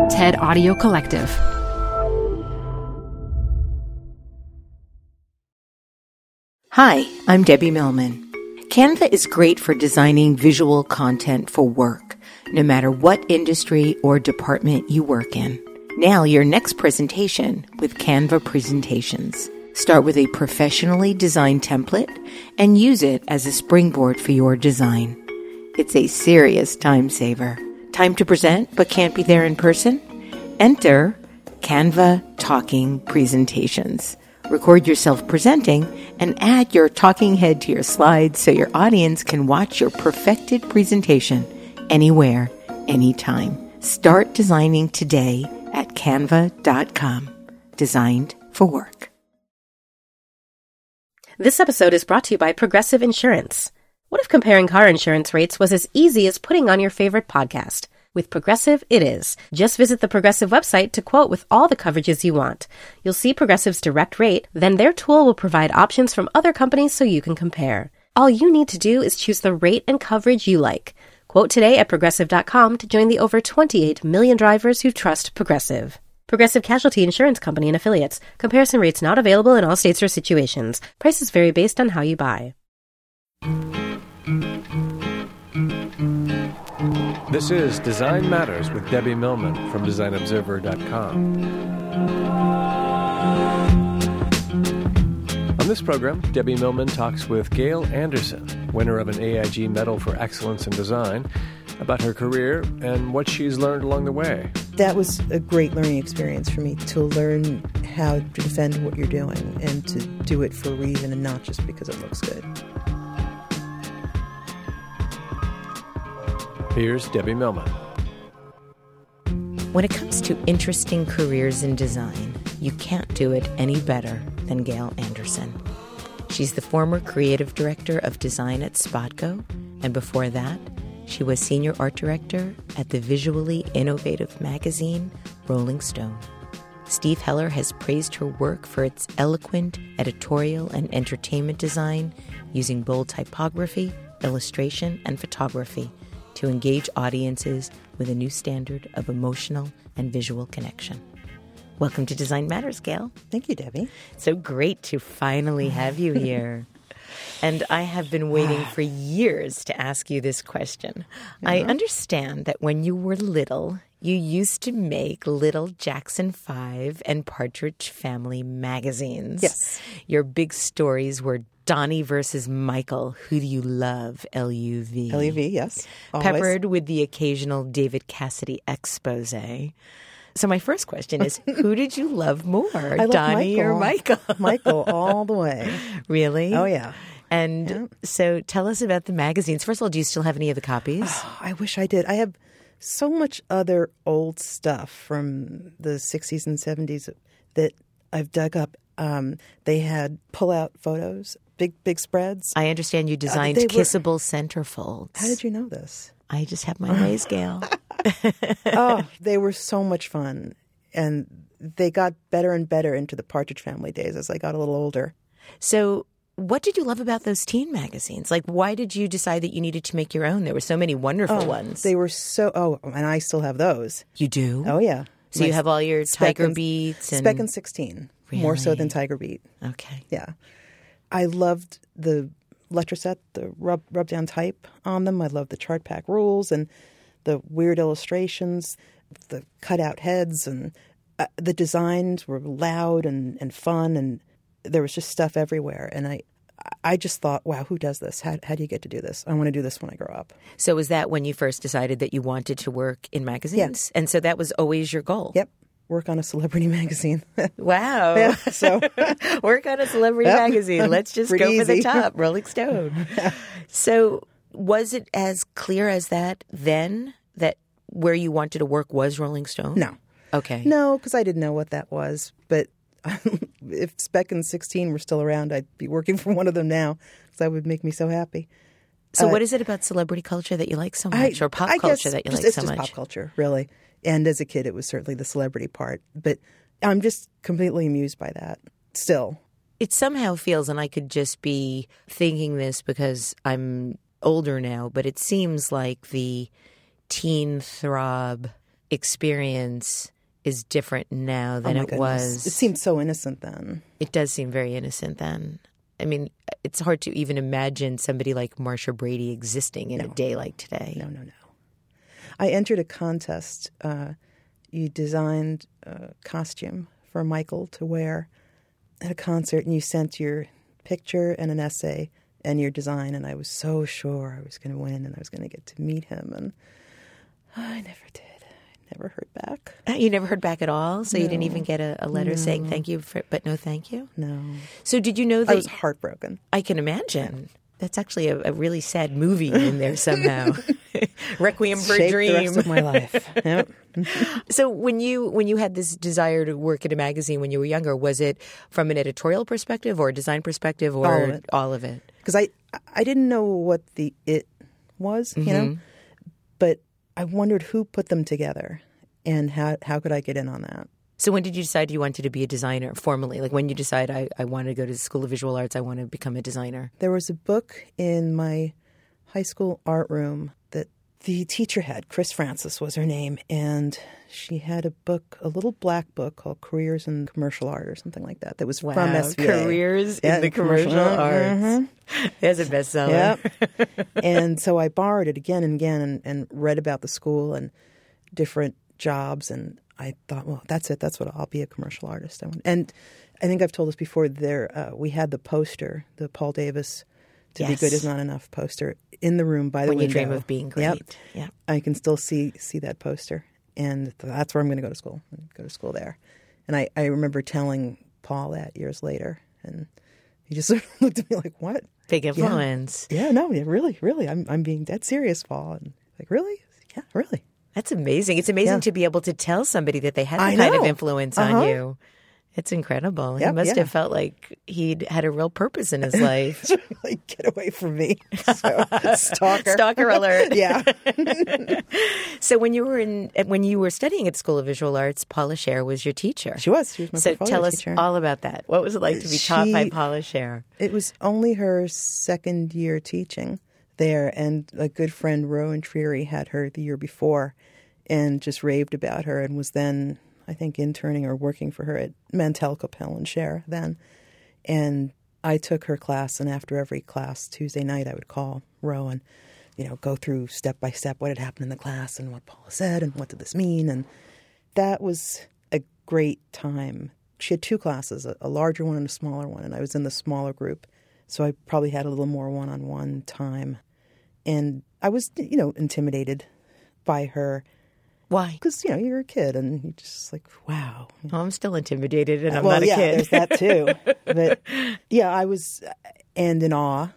TED Audio Collective. Hi, I'm Debbie Millman. Canva is great for designing visual content for work, no matter what industry or department you work in. Now your next presentation with Canva Presentations. Start with a professionally designed template and use it as a springboard for your design. It's a serious time saver. Time to present but can't be there in person? Enter Canva Talking Presentations. Record yourself presenting and add your talking head to your slides so your audience can watch your perfected presentation anywhere, anytime. Start designing today at canva.com. Designed for work. This episode is brought to you by Progressive Insurance. What if comparing car insurance rates was as easy as putting on your favorite podcast? With Progressive, it is. Just visit the Progressive website to quote with all the coverages you want. You'll see Progressive's direct rate, then their tool will provide options from other companies so you can compare. All you need to do is choose the rate and coverage you like. Quote today at Progressive.com to join the over 28 million drivers who trust Progressive. Progressive Casualty Insurance Company and Affiliates. Comparison rates not available in all states or situations. Prices vary based on how you buy. This is Design Matters with Debbie Millman from DesignObserver.com. On this program, Debbie Millman talks with Gail Anderson, winner of an AIG Medal for Excellence in Design, about her career and what she's learned along the way. That was a great learning experience for me, to learn how to defend what you're doing and to do it for a reason and not just because it looks good. Here's Debbie Millman. When it comes to interesting careers in design, you can't do it any better than Gail Anderson. She's the former creative director of design at Spotco, and before that, she was senior art director at the visually innovative magazine Rolling Stone. Steve Heller has praised her work for its eloquent editorial and entertainment design using bold typography, illustration, and photography to engage audiences with a new standard of emotional and visual connection. Welcome to Design Matters, Gail. Thank you, Debbie. So great to finally have you here. And I have been waiting for years to ask you this question. Yeah. I understand that when you were little, you used to make little Jackson 5 and Partridge Family magazines. Yes. Your big stories were Donnie versus Michael, Who Do You Love? L-U-V. L-U-V, yes. Always. Peppered with the occasional David Cassidy expose. So my first question is, who did you love more, Donnie Michael. or Michael? Michael all the way. Really? Oh, yeah. And so tell us about the magazines. First of all, do you still have any of the copies? Oh, I wish I did. I have so much other old stuff from the 60s and 70s that I've dug up. They had pull-out photos, big spreads. I understand you designed kissable centerfolds. How did you know this? I just have my ways, Gail. Oh, they were so much fun. And they got better and better into the Partridge Family days as I got a little older. So what did you love about those teen magazines? Like, why did you decide that you needed to make your own? There were so many wonderful ones. They were and I still have those. You do? Oh, yeah. So you have all your Tiger Beats? And Speck and 16. Really? More so than Tiger Beat. Okay. Yeah. I loved the Letraset, the rub-down type on them. I loved the chart pack rules and the weird illustrations, the cutout heads, and the designs were loud and fun, and there was just stuff everywhere. And I just thought, wow, who does this? How do you get to do this? I want to do this when I grow up. So was that when you first decided that you wanted to work in magazines? Yes. And so that was always your goal? Yep. Work on a celebrity magazine. Wow. Yeah, so work on a celebrity magazine. Let's just go for the top. Rolling Stone. So was it as clear as that then, that where you wanted to work was Rolling Stone? No. Okay. No, because I didn't know what that was. But if Speck and 16 were still around, I'd be working for one of them now because that would make me so happy. So what is it about celebrity culture that you like so much, or pop culture that you like so much? It's just pop culture, really. And as a kid, it was certainly the celebrity part. But I'm just completely amused by that still. It somehow feels, and I could just be thinking this because I'm older now, but it seems like the teen throb experience is different now than it was. It seemed so innocent then. It does seem very innocent then. I mean, it's hard to even imagine somebody like Marsha Brady existing in a day like today. No. I entered a contest. You designed a costume for Michael to wear at a concert, and you sent your picture and an essay and your design, and I was so sure I was going to win and I was going to get to meet him, and I never did. I never heard back. You never heard back at all? So No. you didn't even get a letter saying thank you, but no thank you? No. So did you know that? I was heartbroken. I can imagine. That's actually a really sad movie in there somehow. Requiem for a Shaped Dream. the rest of my life. Yep. So when you had this desire to work at a magazine when you were younger, was it from an editorial perspective or a design perspective or All of it? It? Because I didn't know what the it was, you know, but I wondered who put them together and how could I get in on that. So when did you decide you wanted to be a designer formally? Like when you decide I want to go to the School of Visual Arts, I want to become a designer? There was a book in my high school art room that the teacher had. Chris Francis was her name. And she had a book, a little black book called Careers in Commercial Art or something like that. That was from SVA. Careers in the Commercial Arts. There's a bestseller. Yep. And so I borrowed it again and again and read about the school and different jobs, and I thought, well, that's it. That's what I'll be, a commercial artist. And I think I've told this before. We had the poster, the Paul Davis "To Be Good Is Not Enough" poster in the room by the window. When you dream of being great. Yep. I can still see that poster, and that's where I'm going to go to school. Go to school there. And I remember telling Paul that years later, and he just sort of looked at me like, "What? Big influence." Yeah, no, really. I'm being dead serious, Paul. And like, really? Yeah, really. That's amazing. It's amazing to be able to tell somebody that they had that kind of influence on you. It's incredible. He must have felt like he'd had a real purpose in his life. Like, get away from me. So, Stalker alert. Yeah. So when you were studying at the School of Visual Arts, Paula Scher was your teacher. She was my portfolio tell us teacher. all about that. What was it like to be taught by Paula Scher? It was only her second year teaching there, and a good friend, Rowan Treary, had her the year before and just raved about her, and was then, I think, interning or working for her at Mantell, Coppell, and Scher then. And I took her class, and after every class, Tuesday night, I would call Rowan, go through step by step what had happened in the class and what Paula said and what did this mean. And that was a great time. She had two classes, a larger one and a smaller one, and I was in the smaller group. So I probably had a little more one-on-one time. And I was, intimidated by her. Why? Because, you're a kid and you're just like, wow. Well, I'm still intimidated and I'm not a kid. There's that too. But yeah, I was, and in awe,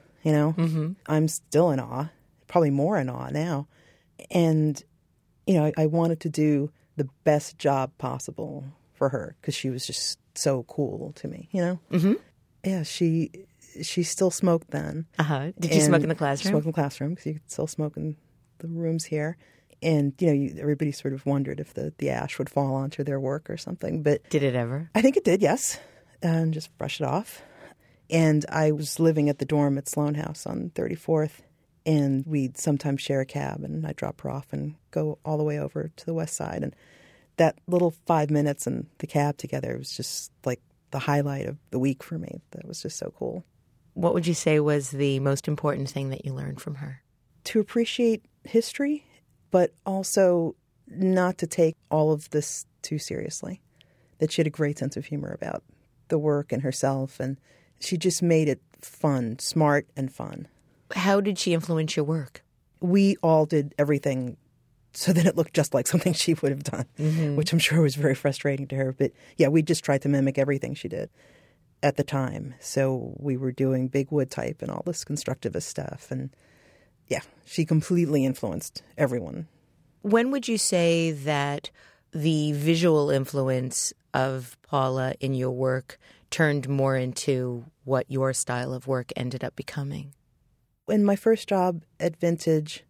I'm still in awe, probably more in awe now. And, I wanted to do the best job possible for her because she was just so cool to me, Mm-hmm. Yeah, she still smoked then. Did you smoke in the classroom? Smoke in the classroom because you could still smoke in the rooms here. And, everybody sort of wondered if the ash would fall onto their work or something. But did it ever? I think it did, yes. And just brush it off. And I was living at the dorm at Sloan House on 34th. And we'd sometimes share a cab. And I'd drop her off and go all the way over to the west side. And that little 5 minutes in the cab together was just like the highlight of the week for me. That was just so cool. What would you say was the most important thing that you learned from her? To appreciate history, but also not to take all of this too seriously. That she had a great sense of humor about the work and herself, and she just made it fun, smart and fun. How did she influence your work? We all did everything so that it looked just like something she would have done, which I'm sure was very frustrating to her. But yeah, we just tried to mimic everything she did at the time. So we were doing big wood type and all this constructivist stuff. And yeah, she completely influenced everyone. When would you say that the visual influence of Paula in your work turned more into what your style of work ended up becoming? In my first job at Vintage,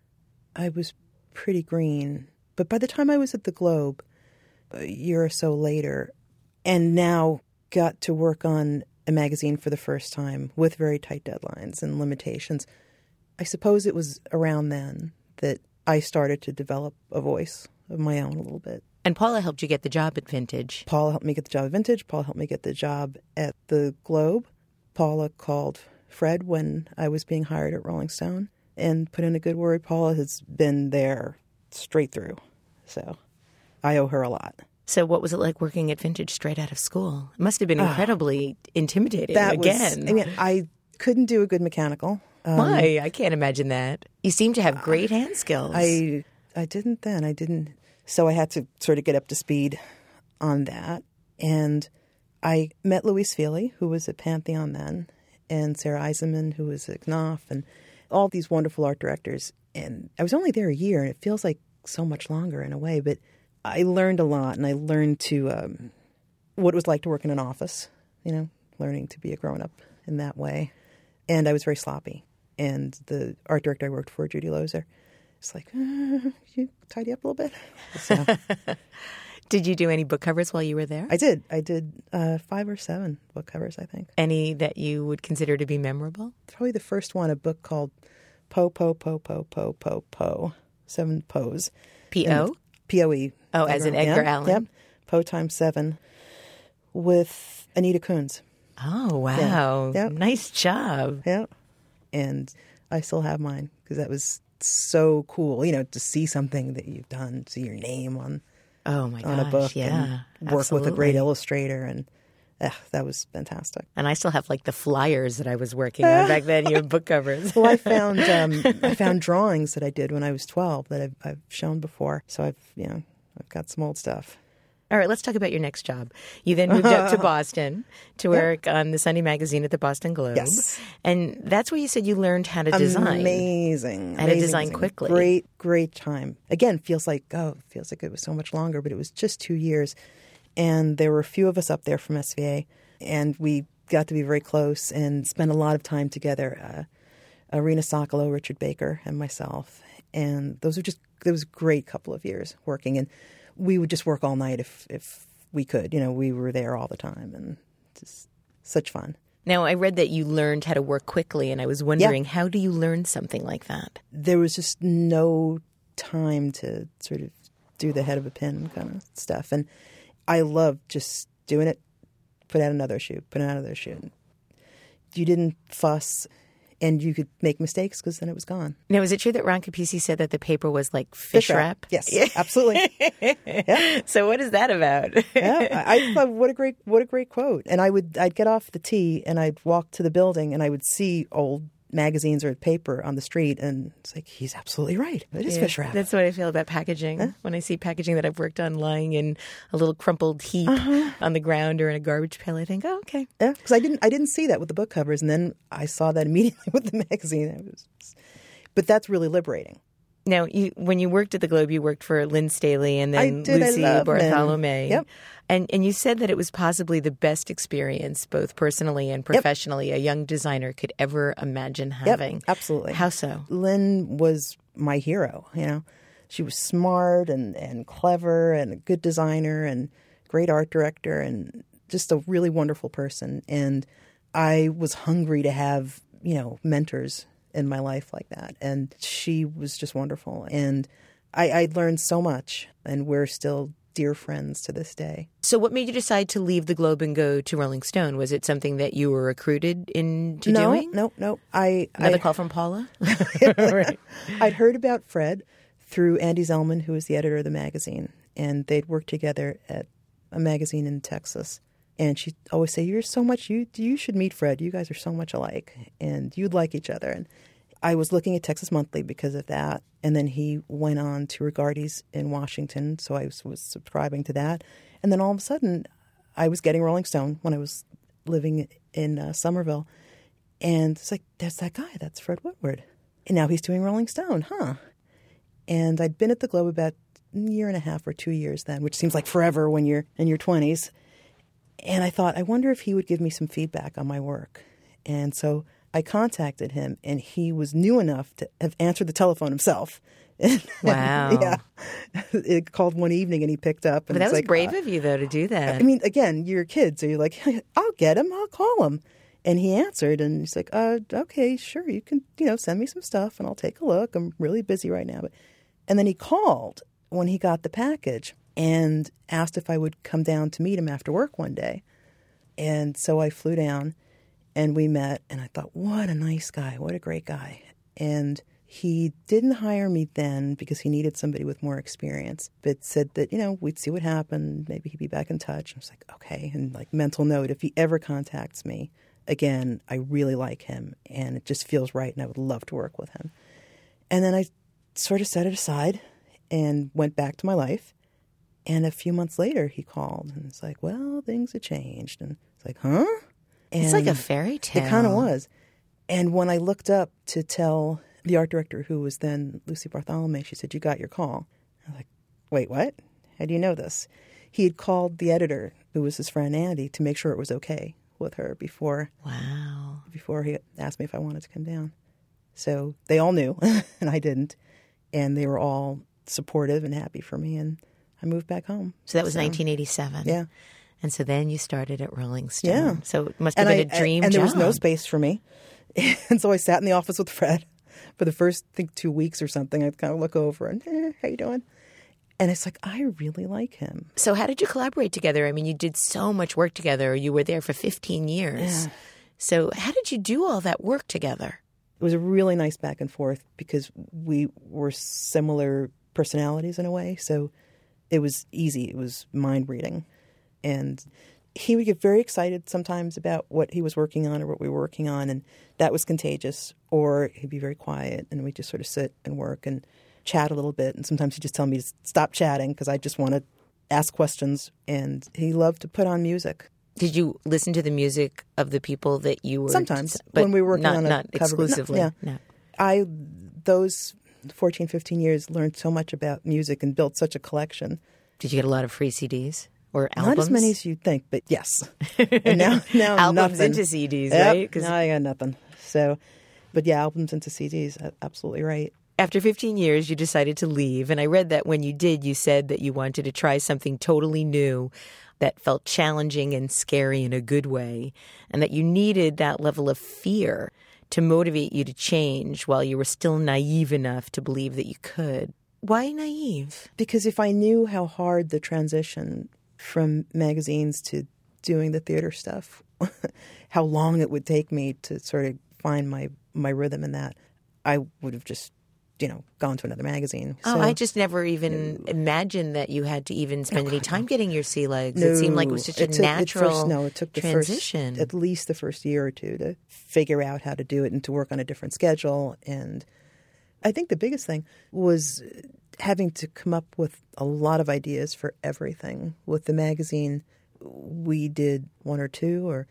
I was pretty green. But by the time I was at the Globe, a year or so later, and now got to work on a magazine for the first time with very tight deadlines and limitations, I suppose it was around then that I started to develop a voice of my own a little bit. And Paula helped you get the job at Vintage. Paula helped me get the job at Vintage. Paula helped me get the job at the Globe. Paula called Fred when I was being hired at Rolling Stone and put in a good word. Paula has been there straight through, so I owe her a lot. So what was it like working at Vintage straight out of school? It must have been incredibly intimidating I couldn't do a good mechanical. Why? I can't imagine that. You seem to have great hand skills. I didn't then. I didn't. So I had to sort of get up to speed on that. And I met Louise Feely, who was at Pantheon then, and Sarah Eisenman, who was at Knopf, and all these wonderful art directors. And I was only there a year, and it feels like so much longer in a way. But I learned a lot, and I learned to what it was like to work in an office, learning to be a grown-up in that way. And I was very sloppy. And the art director I worked for, Judy Lozer, was like, you tidy up a little bit. So, did you do any book covers while you were there? I did. I did 5 or 7 book covers, I think. Any that you would consider to be memorable? Probably the first one, a book called Po, Po, Po, Po, Po, Po, Po, 7 Poes. P-O? P-O-E. Oh, as in Edgar Allan? Yep. Poe times 7 with Anita Kunz. Oh, wow. Yeah. Yep. Nice job. Yeah. And I still have mine because that was so cool, to see something that you've done, see your name on a book and work with a great illustrator. And that was fantastic. And I still have the flyers that I was working on back then, your book covers. Well, I found drawings that I did when I was 12 that I've shown before. So I've got some old stuff. All right, let's talk about your next job. You then moved up to Boston to work on the Sunday magazine at the Boston Globe. Yes. And that's where you said you learned how to design. Amazing. How to design quickly. Great time. Again, feels like it was so much longer, but it was just 2 years. And there were a few of us up there from SVA, and we got to be very close and spent a lot of time together. Irina Sokolow, Richard Baker, and myself. And it was a great couple of years working. And we would just work all night if we could. We were there all the time, and just such fun. Now, I read that you learned how to work quickly, and I was wondering, how do you learn something like that? There was just no time to sort of do the head of a pin kind of stuff. And I loved just doing it, put out another issue. You didn't fuss. And you could make mistakes because then it was gone. Now, is it true that Ron Capisi said that the paper was like fish wrap? Yes, absolutely. Yeah. So what is that about? Yeah, I thought what a great quote. And I'd get off the T and I'd walk to the building and I would see old magazines or paper on the street, and it's like, he's absolutely right. It is fish wrap. That's what I feel about packaging. When I see packaging that I've worked on lying in a little crumpled heap on the ground or in a garbage pail, I think, okay. Yeah, because I didn't see that with the book covers, and then I saw that immediately with the magazine. But that's really liberating. Now, when you worked at the Globe, you worked for Lynn Staley and then Lucy Bartholomew. Yep. And you said that it was possibly the best experience, both personally and professionally, a young designer could ever imagine having. Yep, absolutely. How so? Lynn was my hero, She was smart and clever and a good designer and great art director and just a really wonderful person. And I was hungry to have, mentors in my life like that. And she was just wonderful. And I learned so much, and we're still dear friends to this day. So what made you decide to leave the Globe and go to Rolling Stone? Was it something that you were recruited into doing? No. Another call from Paula? Right. I'd heard about Fred through Andy Zellman, who was the editor of the magazine. And they'd worked together at a magazine in Texas. And she'd always say, you're so much, you should meet Fred. You guys are so much alike, and you'd like each other. And I was looking at Texas Monthly because of that. And then he went on to Regardes in Washington, so I was subscribing to that. And then all of a sudden, I was getting Rolling Stone when I was living in Somerville. And it's like, there's that guy, that's Fred Woodward. And now he's doing Rolling Stone, huh? And I'd been at the Globe about a year and a half or 2 years then, which seems like forever when you're in your 20s. And I thought, I wonder if he would give me some feedback on my work. And so I contacted him, and he was new enough to have answered the telephone himself. Wow. Yeah. It called one evening, and he picked up. And but that was brave of you, though, to do that. I mean, again, you're kids, so you're like, I'll get him, I'll call him. And he answered, and he's like, okay, sure, you can, send me some stuff, and I'll take a look. I'm really busy right now. And then he called when he got the package and asked if I would come down to meet him after work one day. And so I flew down and we met, and I thought, what a nice guy, what a great guy. And he didn't hire me then because he needed somebody with more experience, but said that, we'd see what happened. Maybe he'd be back in touch. I was like, okay. And like mental note, if he ever contacts me again, I really like him and it just feels right and I would love to work with him. And then I sort of set it aside and went back to my life. And a few months later, he called and it's like, well, things have changed. And it's like, huh? And it's like a fairy tale. It kind of was. And when I looked up to tell the art director, who was then Lucy Bartholomew, she said, you got your call. I was like, wait, what? How do you know this? He had called the editor, who was his friend Andy, to make sure it was okay with her before he asked me if I wanted to come down. So they all knew, and I didn't. And they were all supportive and happy for me, and I moved back home. So that was 1987. Yeah. And so then you started at Rolling Stone. Yeah. So it must have been a dream job. And there was no space for me. And so I sat in the office with Fred for the first, I think, 2 weeks or something. I'd kind of look over and, how you doing? And it's like, I really like him. So how did you collaborate together? I mean, you did so much work together. You were there for 15 years. Yeah. So how did you do all that work together? It was a really nice back and forth because we were similar personalities in a way. So it was easy. It was mind reading. And he would get very excited sometimes about what he was working on or what we were working on. And that was contagious. Or he'd be very quiet and we'd just sort of sit and work and chat a little bit. And sometimes he'd just tell me to stop chatting because I just want to ask questions. And he loved to put on music. Did you listen to the music of the people that you were... Sometimes, when we were working on a not cover. exclusively. No. Those 14, 15 years learned so much about music and built such a collection. Did you get a lot of free CDs or albums? Not as many as you'd think, but yes. And now albums nothing. into CDs, yep. right? No, I got nothing. So, but yeah, albums into CDs, absolutely right. After 15 years, you decided to leave. And I read that when you did, you said that you wanted to try something totally new that felt challenging and scary in a good way, and that you needed that level of fear to motivate you to change while you were still naive enough to believe that you could. Why naive? Because if I knew how hard the transition from magazines to doing the theater stuff, how long it would take me to sort of find my rhythm in that, I would have just gone to another magazine. Oh, so, I just never even imagined that you had to even spend any time getting your sea legs. No, it seemed like it was such a natural it took transition. At least the first year or two to figure out how to do it and to work on a different schedule. And I think the biggest thing was having to come up with a lot of ideas for everything. With the magazine, we did one or two, or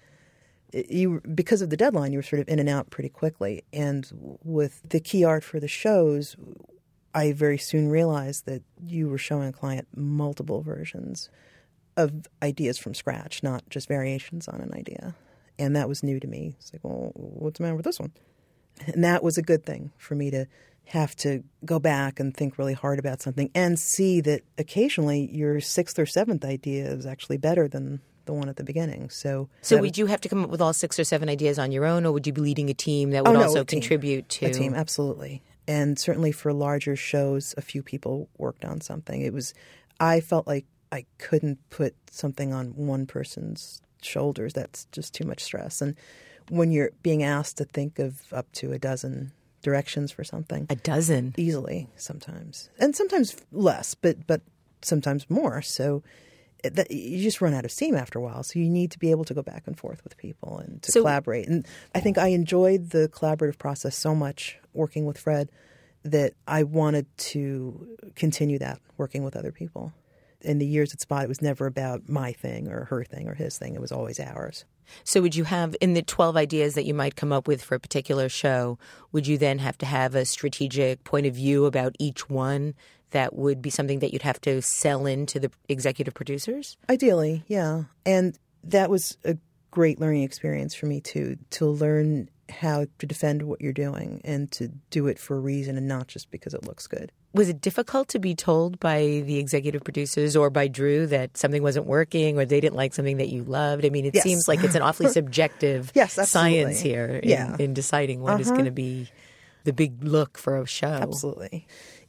because of the deadline, you were sort of in and out pretty quickly. And with the key art for the shows, I very soon realized that you were showing a client multiple versions of ideas from scratch, not just variations on an idea. And that was new to me. It's like, well, what's the matter with this one? And that was a good thing for me to have to go back and think really hard about something and see that occasionally your sixth or seventh idea is actually better than the one at the beginning. So would you have to come up with all 6 or 7 ideas on your own, or would you be leading a team that would also contribute to... A team, absolutely. And certainly for larger shows, a few people worked on something. I felt like I couldn't put something on one person's shoulders. That's just too much stress. And when you're being asked to think of up to a dozen directions for something... A dozen? Easily, sometimes. And sometimes less, but sometimes more. So... you just run out of steam after a while. So you need to be able to go back and forth with people and to collaborate. And I think I enjoyed the collaborative process so much working with Fred that I wanted to continue that working with other people. In the years at Spot, it was never about my thing or her thing or his thing. It was always ours. So would you have, in the 12 ideas that you might come up with for a particular show, would you then have to have a strategic point of view about each one that would be something that you'd have to sell into the executive producers? Ideally, yeah. And that was a great learning experience for me, too, to learn how to defend what you're doing and to do it for a reason and not just because it looks good. Was it difficult to be told by the executive producers or by Drew that something wasn't working or they didn't like something that you loved? I mean, it seems like it's an awfully subjective science here in deciding what is going to be the big look for a show. Absolutely.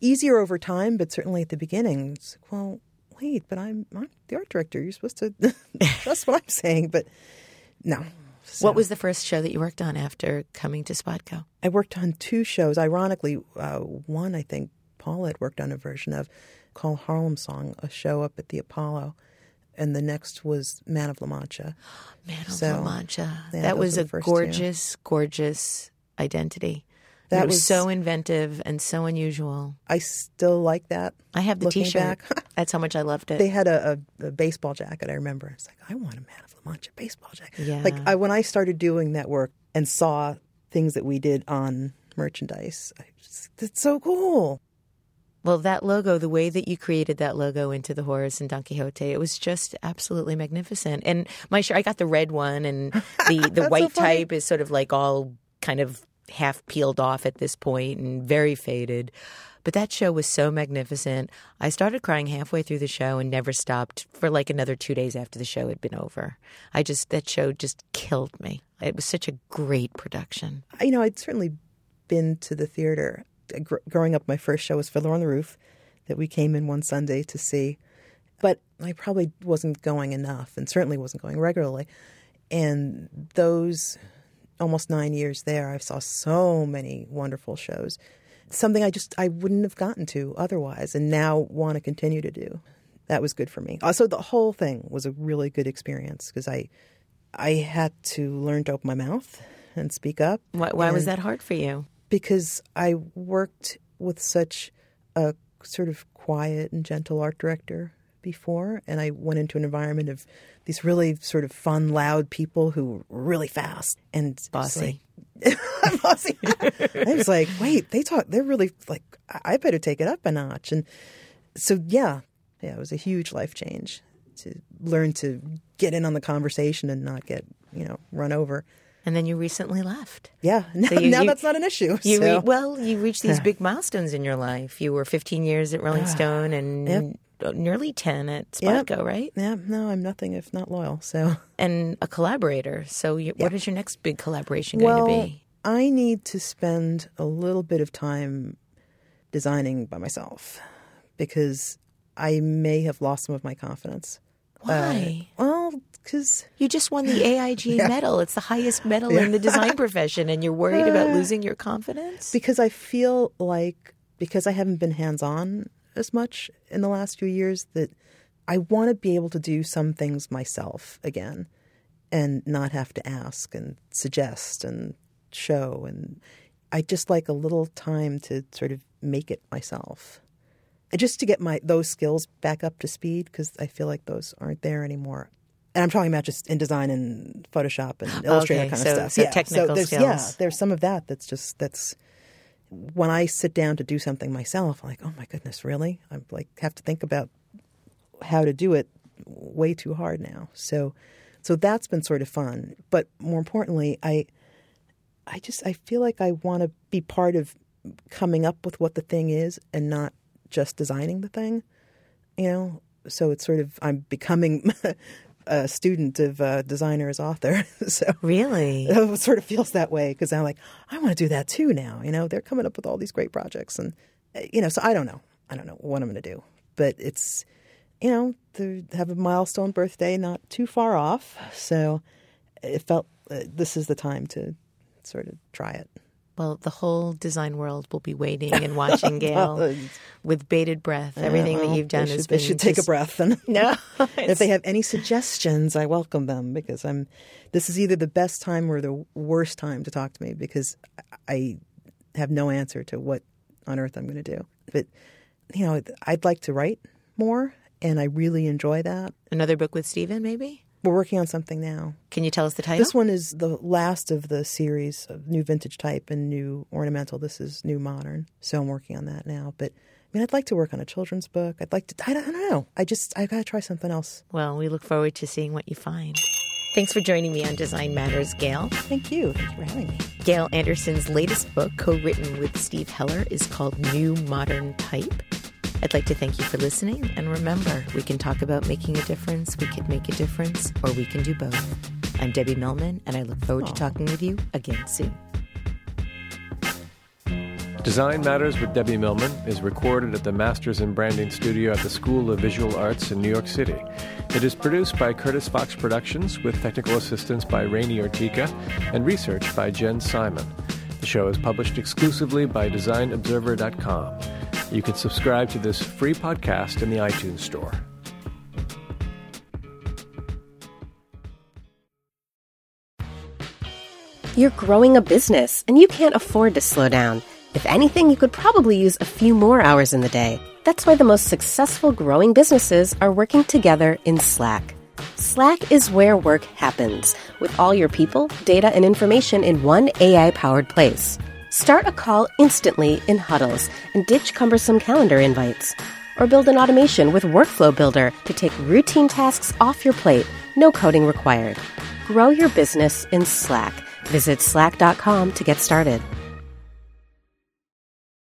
easier over time, but certainly at the beginning, it's like, well, wait, but I'm the art director. You're supposed to trust what I'm saying, but no. So, what was the first show that you worked on after coming to Spotco? I worked on 2 shows. Ironically, one I think Paul had worked on a version of called Harlem Song, a show up at the Apollo. And the next was Man of La Mancha. Man of La Mancha. Yeah, that was a gorgeous, gorgeous identity. That it was so inventive and so unusual. I still like that. I have the T-shirt. Back. That's how much I loved it. They had a baseball jacket, I remember. It's like, I want a Man of La Mancha baseball jacket. Yeah. Like, when I started doing that work and saw things that we did on merchandise, it's so cool. Well, that logo, the way that you created that logo into the Horace and Don Quixote, it was just absolutely magnificent. And my shirt, I got the red one, and the white so type is sort of like all kind of half peeled off at this point and very faded. But that show was so magnificent. I started crying halfway through the show and never stopped for like another 2 days after the show had been over. That show just killed me. It was such a great production. I'd certainly been to the theater. Growing up, my first show was Fiddler on the Roof that we came in one Sunday to see. But I probably wasn't going enough and certainly wasn't going regularly. And those almost 9 years there, I saw so many wonderful shows. Something I wouldn't have gotten to otherwise and now want to continue to do. That was good for me. Also, the whole thing was a really good experience because I had to learn to open my mouth and speak up. Why was that hard for you? Because I worked with such a sort of quiet and gentle art director before, and I went into an environment of these really sort of fun, loud people who were really fast and bossy. Bossy. I was like, wait, they're really like, I better take it up a notch. And so, yeah, it was a huge life change to learn to get in on the conversation and not get, run over. And then you recently left. Yeah. Now that's not an issue. You reached these big milestones in your life. You were 15 years at Rolling Stone and nearly 10 at Spotco, right? Yeah. No, I'm nothing if not loyal. So and a collaborator. So what is your next big collaboration going to be? I need to spend a little bit of time designing by myself because I may have lost some of my confidence. Why? Because you just won the AIG medal. It's the highest medal in the design profession, and you're worried about losing your confidence? Because I feel like, because I haven't been hands-on as much in the last few years, that I want to be able to do some things myself again and not have to ask and suggest and show. And I just like a little time to sort of make it myself. Just to get those skills back up to speed, because I feel like those aren't there anymore. And I'm talking about just in design and Photoshop and Illustrator kind of stuff. So technical skills. Yeah, there's some of that's when I sit down to do something myself, I'm like, oh my goodness, really? I have to think about how to do it way too hard now. So that's been sort of fun. But more importantly, I feel like I want to be part of coming up with what the thing is and not just designing the thing, So it's sort of, I'm becoming a student of designer as author. So really, it sort of feels that way because I'm like, I want to do that too now. They're coming up with all these great projects, and so I don't know what I'm going to do, but it's to have a milestone birthday not too far off. So it felt this is the time to sort of try it. Well, the whole design world will be waiting and watching, Gail, with bated breath. Everything that you've done has been. They should take a breath. And no, if they have any suggestions, I welcome them because this is either the best time or the worst time to talk to me because I have no answer to what on earth I'm going to do. But I'd like to write more, and I really enjoy that. Another book with Stephen, maybe? We're working on something now. Can you tell us the title? This one is the last of the series of New Vintage Type and New Ornamental. This is New Modern. So I'm working on that now. But I'd like to work on a children's book. I'd like to, I don't know. I got to try something else. Well, we look forward to seeing what you find. Thanks for joining me on Design Matters, Gail. Thank you. Thank you for having me. Gail Anderson's latest book, co-written with Steve Heller, is called New Modern Type. I'd like to thank you for listening, and remember, we can talk about making a difference, we can make a difference, or we can do both. I'm Debbie Millman, and I look forward to talking with you again soon. Design Matters with Debbie Millman is recorded at the Masters in Branding Studio at the School of Visual Arts in New York City. It is produced by Curtis Fox Productions with technical assistance by Rainey Ortica and research by Jen Simon. The show is published exclusively by DesignObserver.com. You can subscribe to this free podcast in the iTunes Store. You're growing a business, and you can't afford to slow down. If anything, you could probably use a few more hours in the day. That's why the most successful growing businesses are working together in Slack. Slack is where work happens, with all your people, data, and information in one AI-powered place. Start a call instantly in huddles and ditch cumbersome calendar invites. Or build an automation with Workflow Builder to take routine tasks off your plate, no coding required. Grow your business in Slack. Visit slack.com to get started.